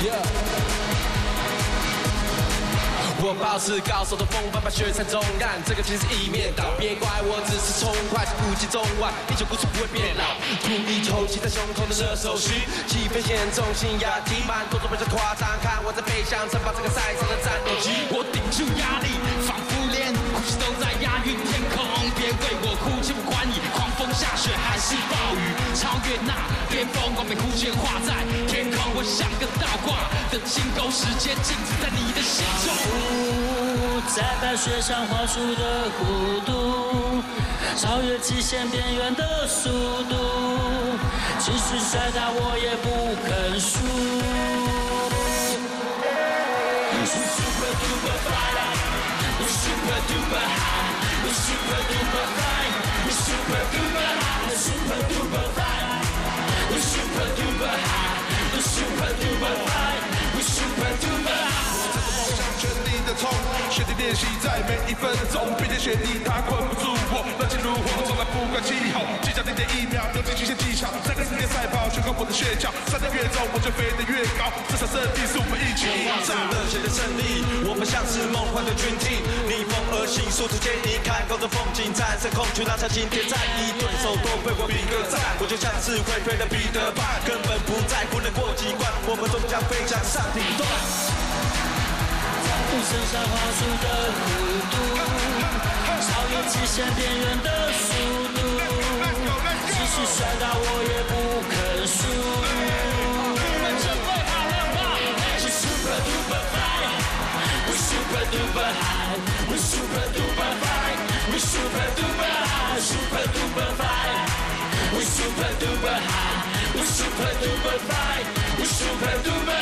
我保持高手的风范，把雪山中干，这个其实一面倒。别怪我只是冲快，是不计中外，英雄故事不会变老。故意抽泣在胸口的热手虚，气氛险重，心压低，慢动作比较夸张。看我在飞翔，承包这个赛场的战斗机，我顶住压力，仿佛连呼吸都在押韵天空。别为我哭泣，不管你狂风下雪还是暴雨，超越那巅峰，光明弧线画在天空。我像个倒挂的金钩，时间静止在你的心中。 在白雪上画出的弧度，超越极限边缘的速度，即使摔倒我也不肯输。We super duper fly, we super duper high, we super duper fly, we super duper high, we super duper fly, we super duper high, we super duper fly, we super duper high。 全力的冲，雪地练习在每一分钟，冰天雪地它困不住我，热情如火，从来不管气候，计较0.1秒，有极限技巧，3个世界赛跑，全靠我的血脚，山得越重，我就飞得越高，这场胜利是我们一起赢的。 热血的胜利，我们像是梦幻的军体，逆风而行，速度坚毅，看高的风景，战胜恐惧，拿下今天战役，对手都被我比个赞，我就像是会飞的彼得潘，根本不在乎能过几关，我们终将飞向上顶端。 身上画出的弧度，超越极限边缘的速度，即使摔倒我也不肯输。你们准备好了吗？ We super duper fly, we super duper high, we super duper fly, we super duper high, super duper fly, we super duper high, we super duper fly, we super duper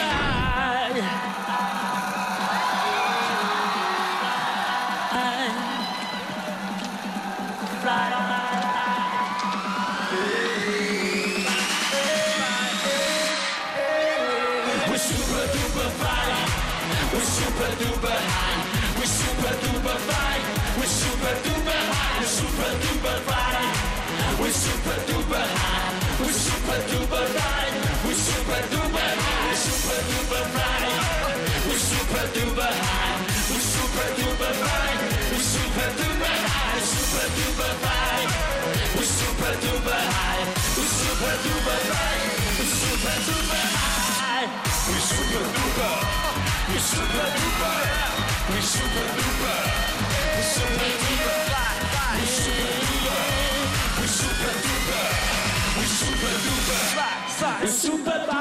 high。Super duper high, we super duper fly, we super duper high, we super duper fly, we super duper high, we super duper fly, we super duper high, we super duper fly, we super duper high, we super duper fly, we super duper high, super duper fly, we super duper high, we super duper fly, we super duper high, we super duper. We super duper, we super duper, we super duper, we super duper, we super duper, we super duper, we super duper.